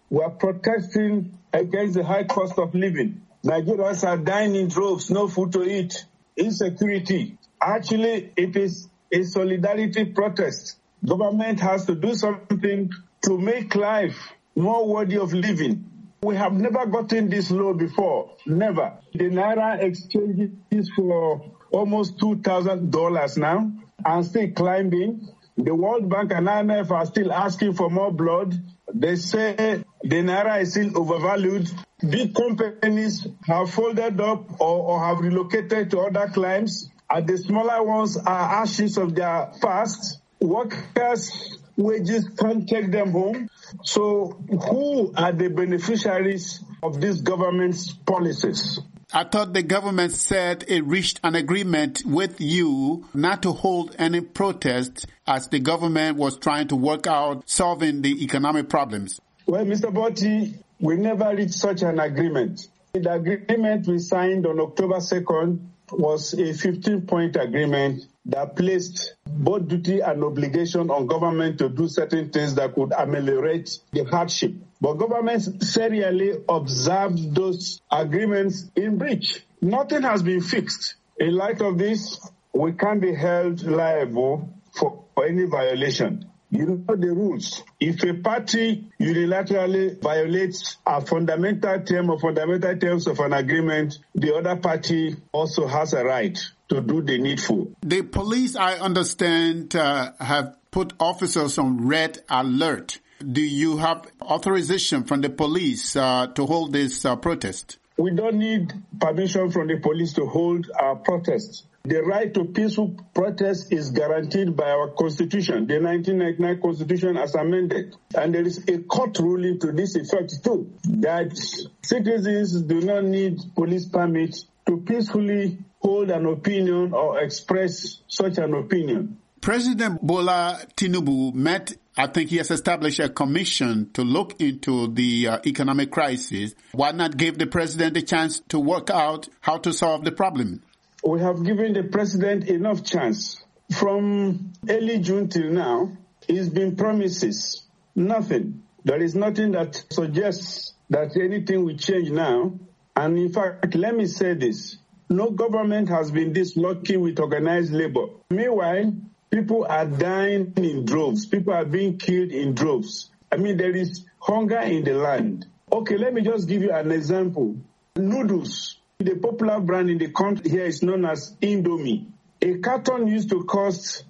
We are protesting against the high cost of living. Nigerians are dying in droves, no food to eat, insecurity. Actually, it is a solidarity protest. Government has to do something to make life more worthy of living. We have never gotten this low before, never. The Naira exchange is for almost $2,000 now and still climbing. The World Bank and IMF are still asking for more blood. They say the Naira is still overvalued. Big companies have folded up or have relocated to other climes, and the smaller ones are ashes of their past. Workers' wages can't take them home. So who are the beneficiaries of this government's policies? I thought the government said it reached an agreement with you not to hold any protests as the government was trying to work out solving the economic problems. Well, Mr. Botti, we never reached such an agreement. The agreement we signed on October 2nd was a 15-point agreement that placed both duty and obligation on government to do certain things that could ameliorate the hardship. But governments serially observed those agreements in breach. Nothing has been fixed. In light of this, we can't be held liable for any violation. You know the rules. If a party unilaterally violates a fundamental term or fundamental terms of an agreement, the other party also has a right to do the needful. The police, I understand, have put officers on red alert. Do you have authorization from the police to hold this protest? We don't need permission from the police to hold our protest. The right to peaceful protest is guaranteed by our Constitution, the 1999 Constitution as amended. And there is a court ruling to this effect too, that citizens do not need police permit to peacefully hold an opinion or express such an opinion. President Bola Tinubu met, I think he has established a commission to look into the economic crisis. Why not give the president a chance to work out how to solve the problem? We have given the president enough chance. From early June till now, it's been promises. Nothing. There is nothing that suggests that anything will change now. And in fact, let me say this. No government has been this lucky with organized labor. Meanwhile, people are dying in droves. People are being killed in droves. I mean, there is hunger in the land. Okay, let me just give you an example. Noodles. The popular brand in the country here is known as Indomie. A carton used to cost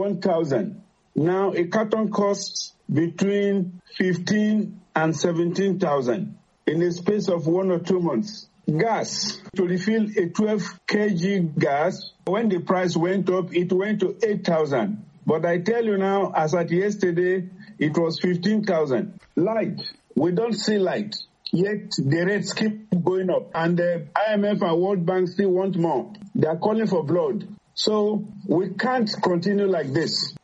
1,000. Now a carton costs between 15 and 17,000 in the space of 1 or 2 months. Gas, to refill a 12 kg gas, when the price went up, it went to 8,000. But I tell you now, as at yesterday, it was 15,000. Light, we don't see light. Yet the rates keep going up, and the IMF and World Bank still want more. They are calling for blood. So we can't continue like this.